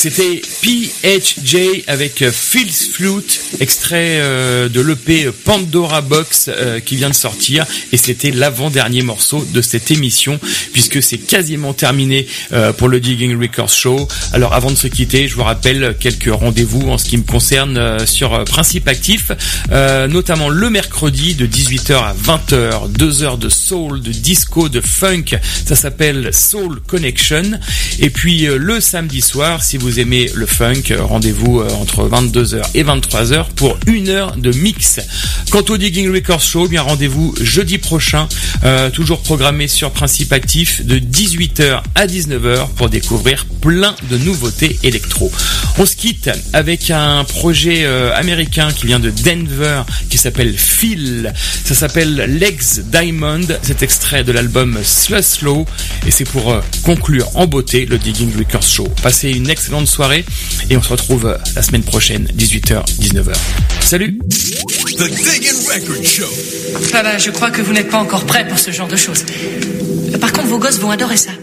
C'était PHJ avec Phil's Flute, extrait de l'EP Pandora Box qui vient de sortir, et c'était l'avant-dernier morceau de cette émission puisque c'est quasiment terminé pour le Digging Records Show. Alors avant de se quitter, je vous rappelle quelques rendez-vous en ce qui me concerne sur Principe Actif, notamment le mercredi de 18h à 20h, 2 heures de soul, de disco, de funk, ça s'appelle Soul Connection. Et puis le samedi soir, si vous aimez le funk, rendez-vous entre 22h et 23h pour 1 heure de mix. Quant au Digging Records Show, bien rendez-vous jeudi prochain, toujours programmé sur Principe Actif de 18h à 19h pour découvrir plein de nouveautés électro. On se quitte avec un projet américain qui vient de Denver qui s'appelle Phil. Ça s'appelle Legs Diamond. C'est extrait de l'album Slow et c'est pour conclure en beauté le Digging Records Show. Passez une excellente soirée et on se retrouve la semaine prochaine, 18h, 19h. Salut! The Digging Records Show. Papa, je crois que vous n'êtes pas encore prêt pour ce genre de choses. Par contre, vos gosses vont adorer ça.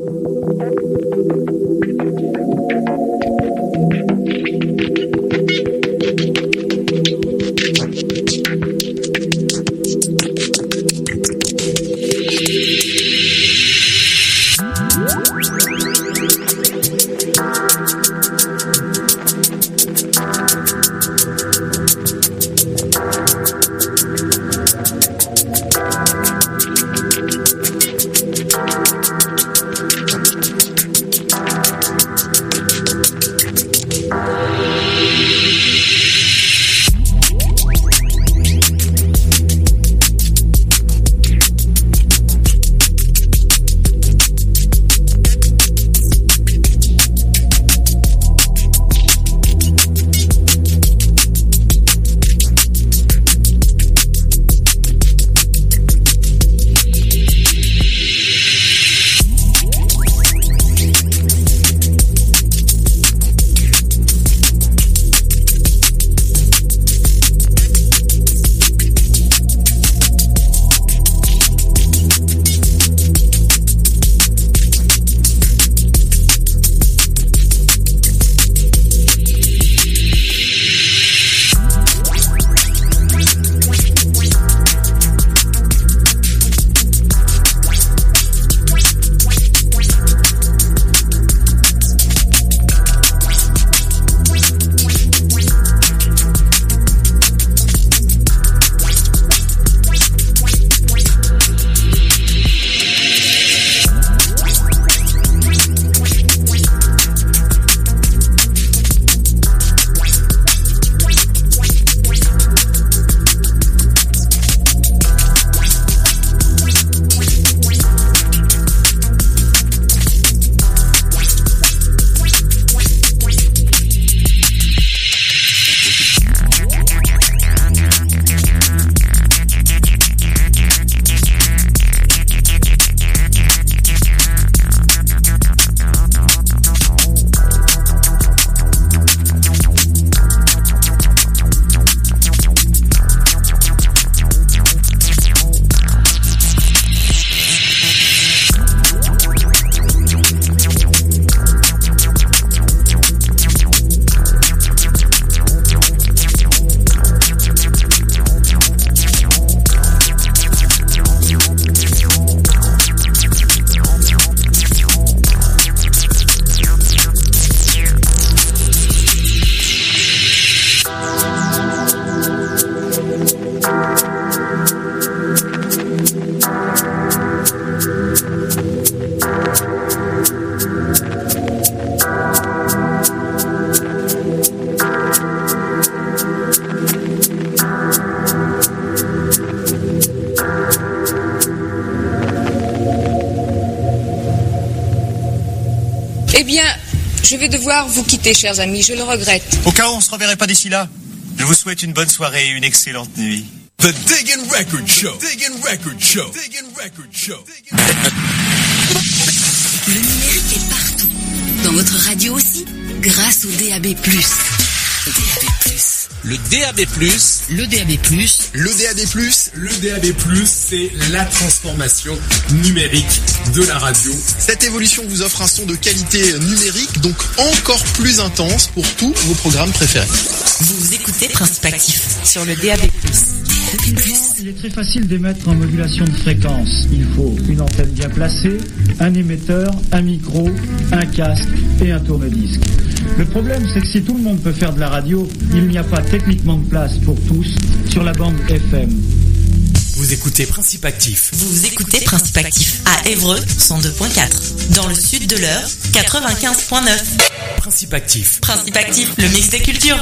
Je vais devoir vous quitter, chers amis, je le regrette. Au cas où on ne se reverrait pas d'ici là, je vous souhaite une bonne soirée et une excellente nuit. The Digging Records Show. Digging Records Show. Digging Records Show. Le numérique est partout. Dans votre radio aussi, grâce au DAB+. DAB+. Le DAB+. Le DAB+. Le DAB+. Le DAB+, c'est la transformation numérique de la radio. Cette évolution vous offre un son de qualité numérique, donc encore plus intense pour tous vos programmes préférés. Vous écoutez Principe Actif sur le DAB+. Il est très facile d'émettre en modulation de fréquence. Il faut une antenne bien placée, un émetteur, un micro, un casque et un tourne-disque. Le problème, c'est que si tout le monde peut faire de la radio, il n'y a pas techniquement de place pour tous sur la bande FM. Vous écoutez Principe Actif. Vous écoutez Principe Actif à Évreux 102.4. Dans le sud de l'Eure 95.9. Principe Actif. Principe Actif, le mix des cultures.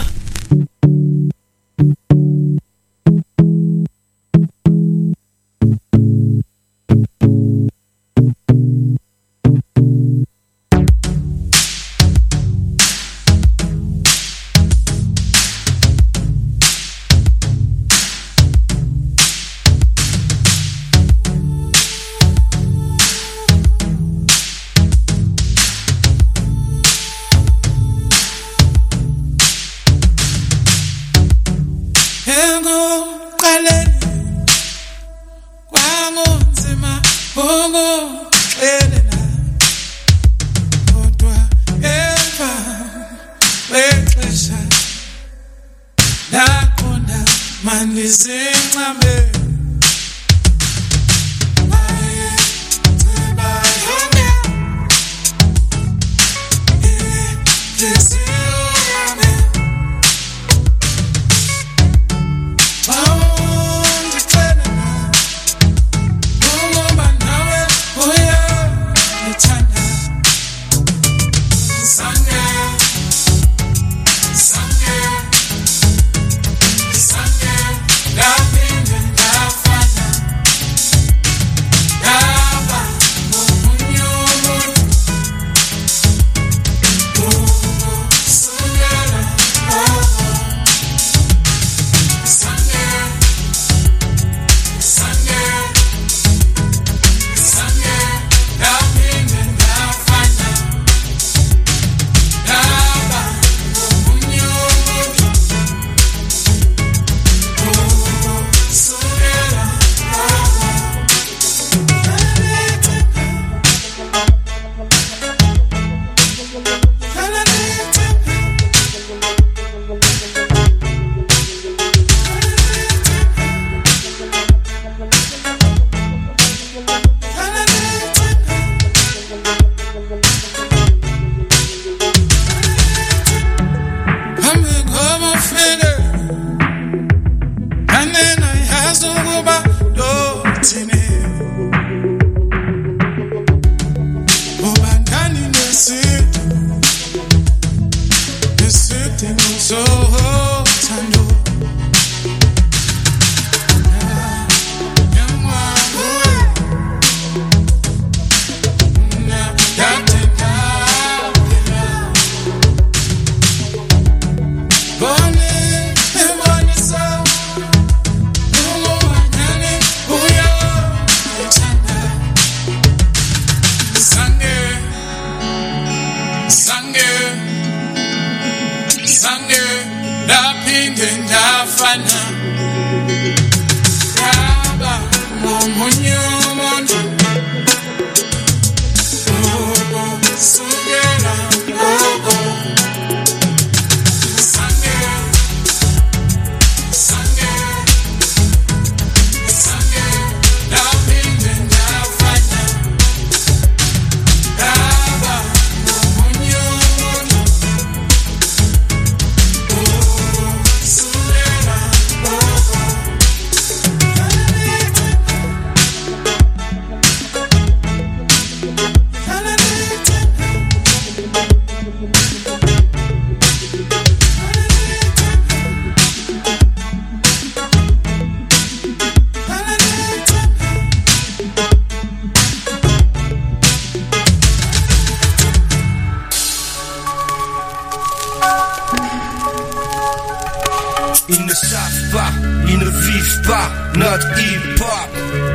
Ils ne savent pas, ils ne vivent pas notre hip-hop.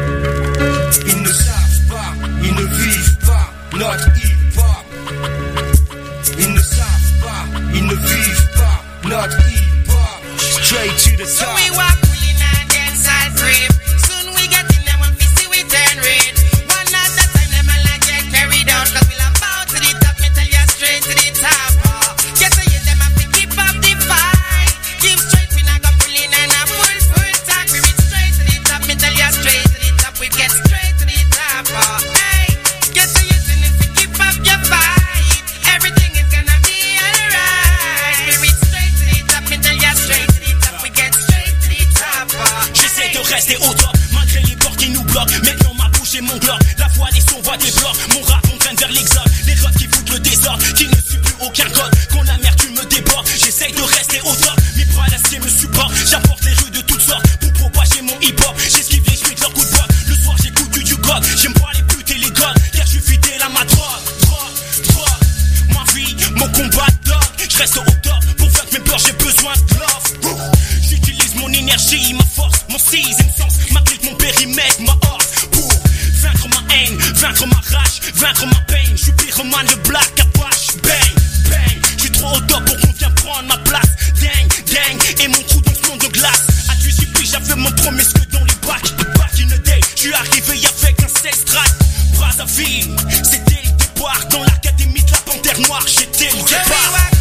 Ils ne savent pas, ils ne vivent pas notre hip-hop. Ils ne savent pas, ils ne vivent pas notre hip-hop. the top. So we walk cooling and dance all free. Soon we get in them and we see we turn red. One at a time them all like get carried out. Cause we'll bow to the top, me tell you straight to the top. Get to you them have to keep up the fight. Keep straight, we not go pulling and a full talk. We reach straight to the top, me tell you straight to the top. We get straight to the top. Hey, get to you and if you keep up your fight, everything is gonna be alright. We reach straight to the top, me tell you straight to the top. We get straight to the top. J'essaie de rester au top, malgré les portes qui nous bloquent. Maintenant ma bouche et mon globe, la voix des sons voit des blocs. Mon rap m'entraîne vers l'exode, les rods qui foutent le désordre, qui ne suit plus aucun code. Quand l'amertume me déborde, j'essaie de rester au top. Mes bras d'acier me supportent, j'apporte les rues de toutes sortes pour propager mon hip-hop. J'esquive les suites, leurs coups de botte. Le soir j'écoute du God, j'aime pas les putes et les gods, car je suis fidèle à ma drogue. Ma vie, mon combat dog, je reste au top. Pour vaincre mes peurs, j'ai besoin de love. J'utilise mon énergie, ma force, mon sixième sens, ma clique, mon périmètre, ma horse. Pour vaincre ma haine, vaincre ma rage, vaincre ma peine. Je suis pyromane, le black Apache. Bang, bang, je suis trop au top pour qu'on vienne prendre ma place. Dang, dang, et mon trou dans ce monde de glace. À 18 piges, j'avais mon premier que dans les bacs. Back in the day, je suis arrivé avec un sex track. Brazzaville, c'était le départ. Dans l'académie de la Panthère Noire, j'étais le départ.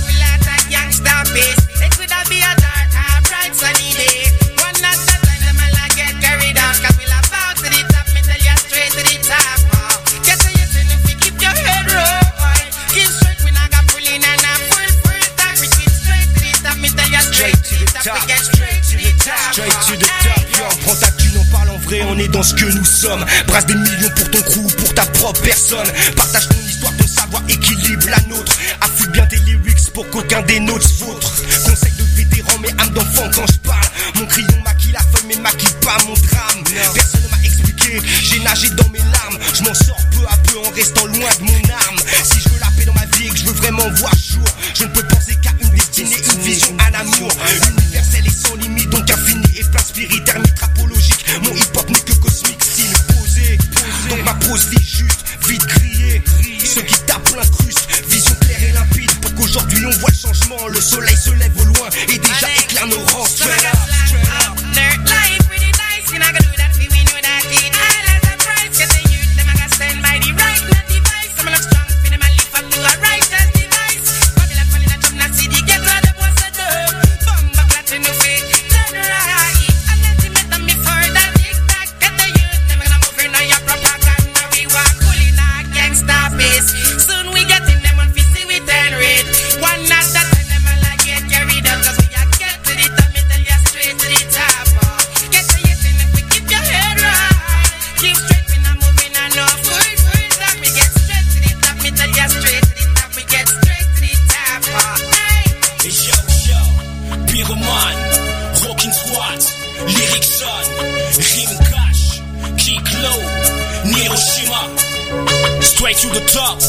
It could have be a dark or bright sunny day. One at a time, them all like get carried out. Cause we'll bow to the top, me tell you straight to the top. Get to your turn if you keep your head right. Keep straight, we not got pulling and a full talk. We keep straight to the top, me tell you straight to the top. We get straight to the top. Straight to the top, yo, prends ta thune, on parle en vrai, on est dans ce que nous sommes. Brasse des millions pour ton crew, pour ta propre personne. Partage ton histoire, ton savoir, équilibre la nôtre. Affûte bien tes lyrics pour qu'aucun des nôtres vôtres. Conseil de vétéran, mais âme d'enfant quand je parle. Mon crayon maquille la feuille, mais maquille pas mon drame. Personne ne m'a expliqué, j'ai nagé dans mes larmes. Je m'en sors peu à peu en restant loin de mon âme. Si je veux la paix dans ma vie et que je veux vraiment voir jour, je ne peux penser qu'à une destinée, une vision, un amour. Universel et sans limite, donc infini et plein spirit thermique apologique. Mon hip-hop n'est que cosmique, style posé. Donc ma pose vit juste, vite grillé. Ceux qui tapent l'incruste, vision claire et limpide. Pour qu'aujourd'hui on voit le changement, le soleil se lève au loin et déjà éclaire nos rangs. Straight up, straight up. Life with the dice, you not gonna do that for we know that it. All as a price, get the youth, them a gonna stand by the right, not device. Some look strong, for them a live up to a righteous device. Babylon falling a jump, not see the get where them was a dub. Bumba flat in the face, turn right. Unless you met them before that tic-tac. Get the youth, them a gonna move in on your propaganda. We walk cool in our gangsta face. Soon we get in them and we see we turn red. One at a time, them a like get carried out. Cause we a get to the top, me tell you straight to the top. Get to your sin if we keep your head right. Keep straight, we not moving on no full talk. We get straight to the top, me tell you straight to the top. We get straight to the top. Hey. Yo, pyromane, rockin' squat, lyric son, rime cash, kick low, Hiroshima, straight to the top.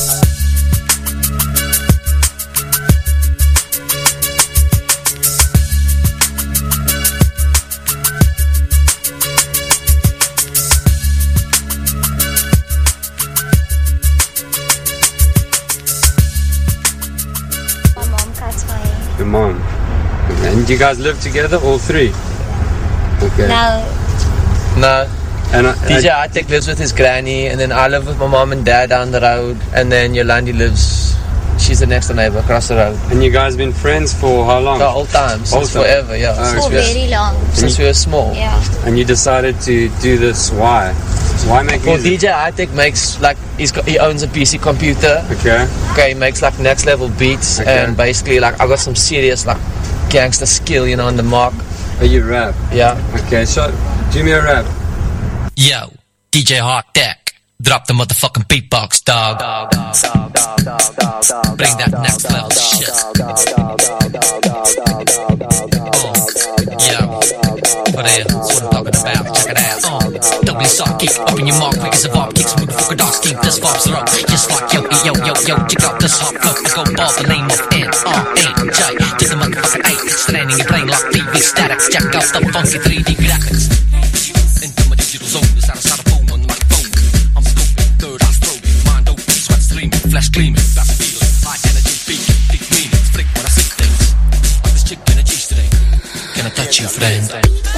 My mom cuts my hair. Your mom. And you guys live together, all three? Okay. No. And DJ Atik lives with his granny, and then I live with my mom and dad down the road, and then Yolandi lives, she's the next door neighbor across the road. And you guys been friends for how long? The whole time, since forever, yeah. For very long. Since we were small. Yeah. And you decided to do this, why? Why make well, music? DJ Atik makes, like, he owns a PC computer. Okay, he makes, like, next level beats, and basically, like, I got some serious, like, gangster skill, you know, on the mark. Oh, you rap? Yeah. Okay, so, do me a rap. Yo, DJ Hawk Deck, drop the motherfucking beatbox, dog. Bring that next level shit. Yo, what is what I'm talking about? Check it out. Double sock kick, open your mouth quick as a bob kicks, motherfucker dog scheme. This vibes are up, just like yo, check out this hot cup. I go ball the name of N-R-A-J to the motherfucking 8. Straining your brain like TV static. Check out the funky 3D graphics. Into my digital zone, this out of styrofoam on my phone. I'm scoping, third eye stroking, mind open, sweat streaming, flash gleaming, that's feeling, high energy beat, deep meaning, freak when I see things. Like this chick in a G-string. Can I touch you? friend.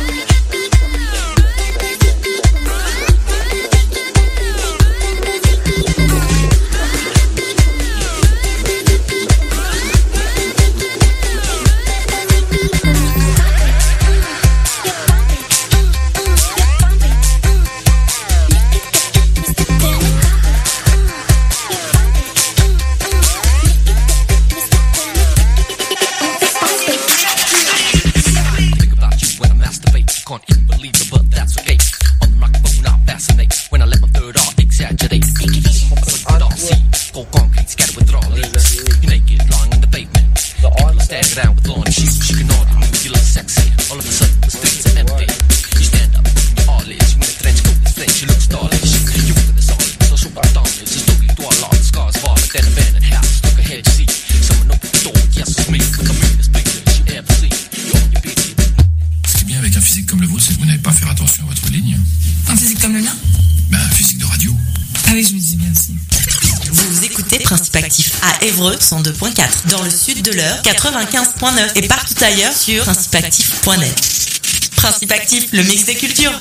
À Évreux 102.4, dans le sud de l'Eure 95.9 et partout ailleurs sur principeactif.net. Principe Actif, le mix des cultures.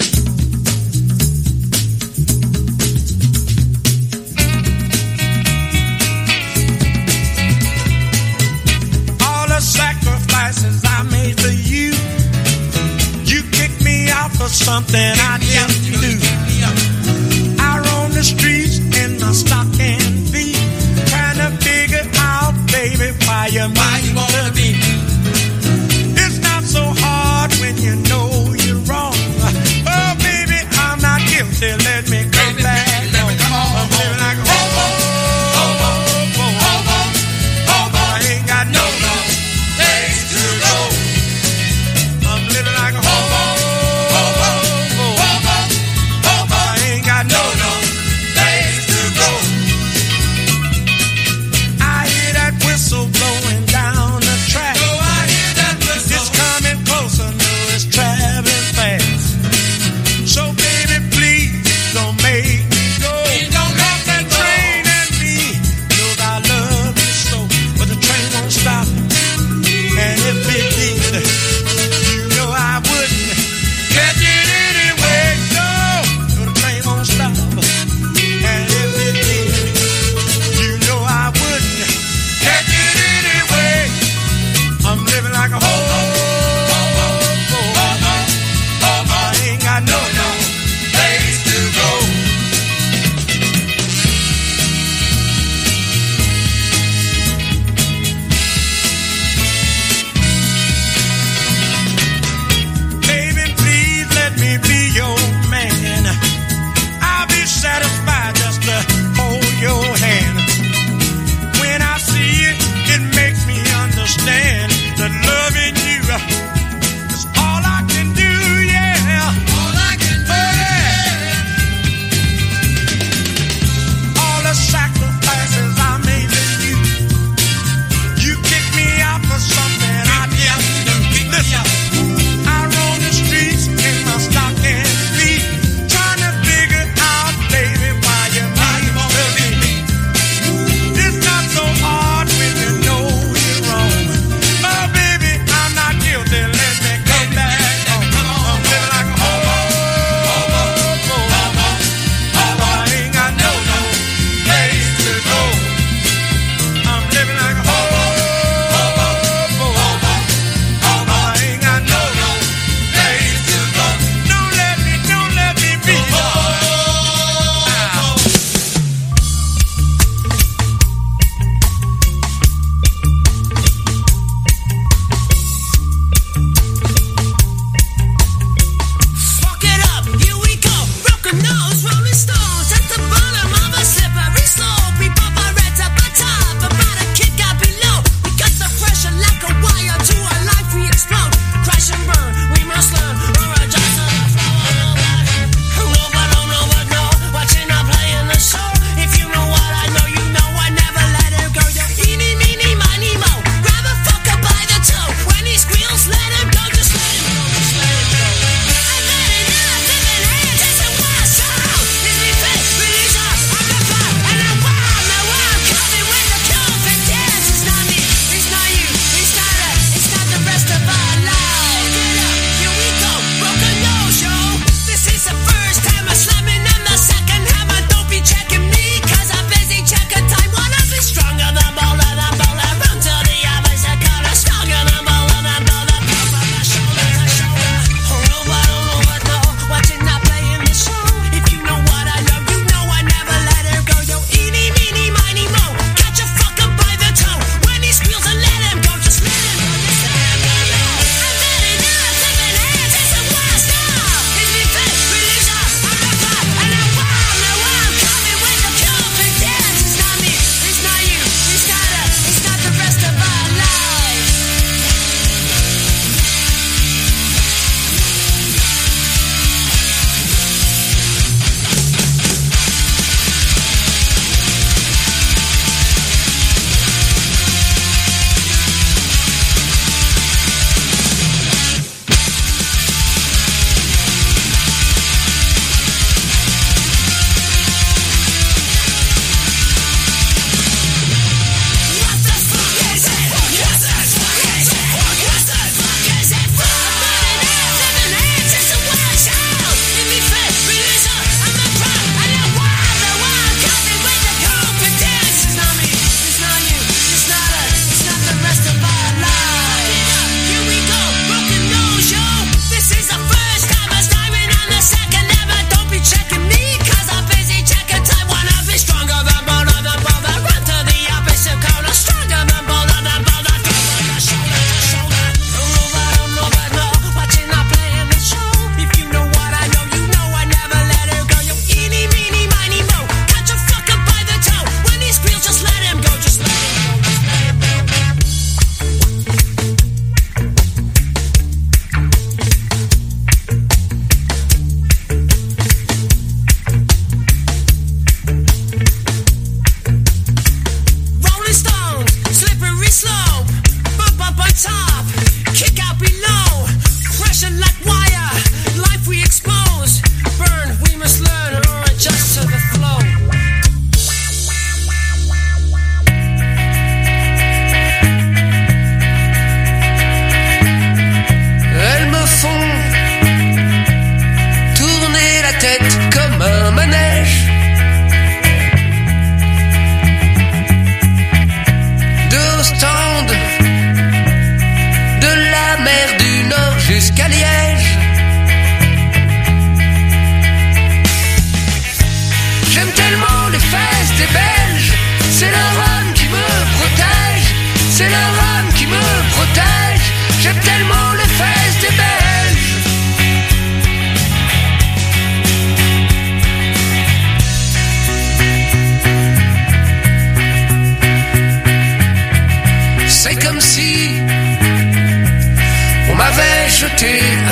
All the sacrifices I made for you, you kicked me out for something I didn't do. I roam the streets in my stocking feet, figure out, baby, why you wanna be. It's not so hard when you know you're wrong. Oh, baby, I'm not guilty. Let me come back. I'm living like a hobo, hobo, hobo, hobo. I ain't got no place to go. I'm living like a hobo, hobo, hobo.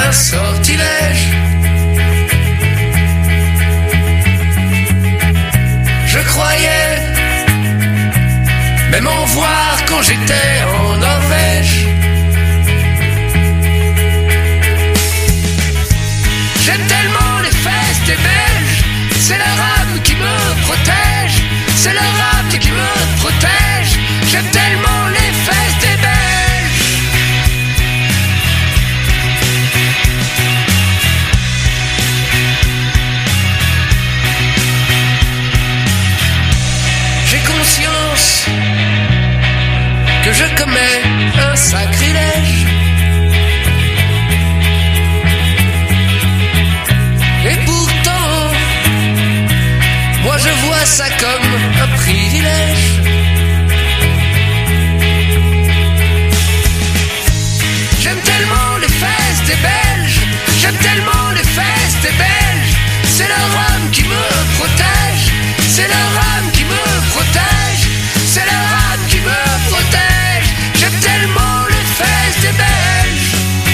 un sortilège. Je croyais même en voir quand j'étais en Norvège. J'aime tellement les fesses des Belges, c'est leur âme qui me protège, c'est leur âme qui me protège. J'aime tellement les fesses des Belges. J'ai conscience que je commets un sacrilège. Et pourtant, moi je vois ça comme un privilège. J'aime tellement les fesses des Belges, j'aime tellement les fesses des Belges. C'est leur âme qui me protège, c'est leur âme qui me protège, c'est leur âme qui me protège. J'aime tellement les fesses des Belges.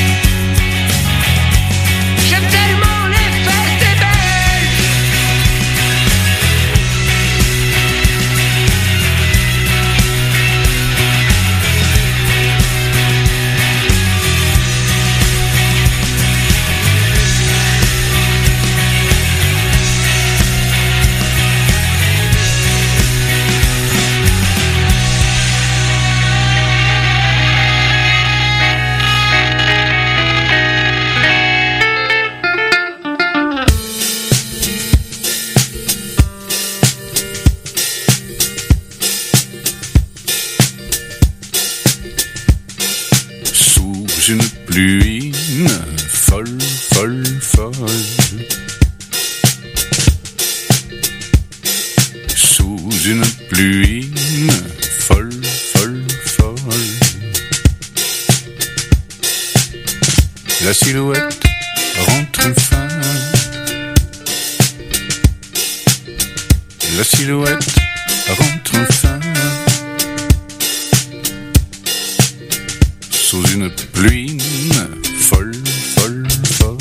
J'aime tellement les fesses des Belges. Une pluie folle, folle, folle. Sous une pluie folle, folle, folle. La silhouette rentre enfin. La silhouette rentre enfin. Sous une pluie folle, folle, folle.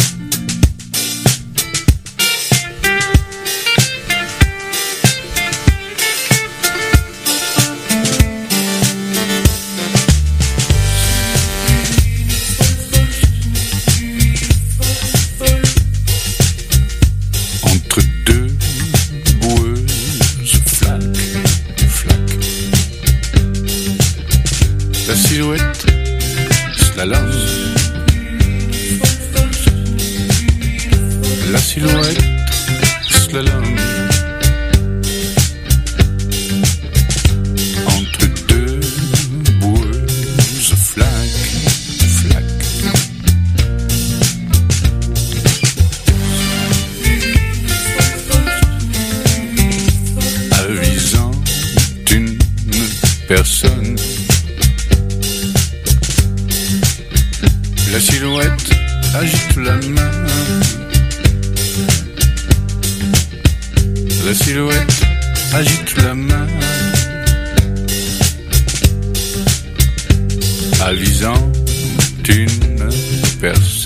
Entre deux boueuses, flac, flac. La silhouette slalom. La silhouette slalom. Entre deux boueuses, flac, flac. Avisant une personne. La silhouette agite la main. La silhouette agite la main. Avisant une personne.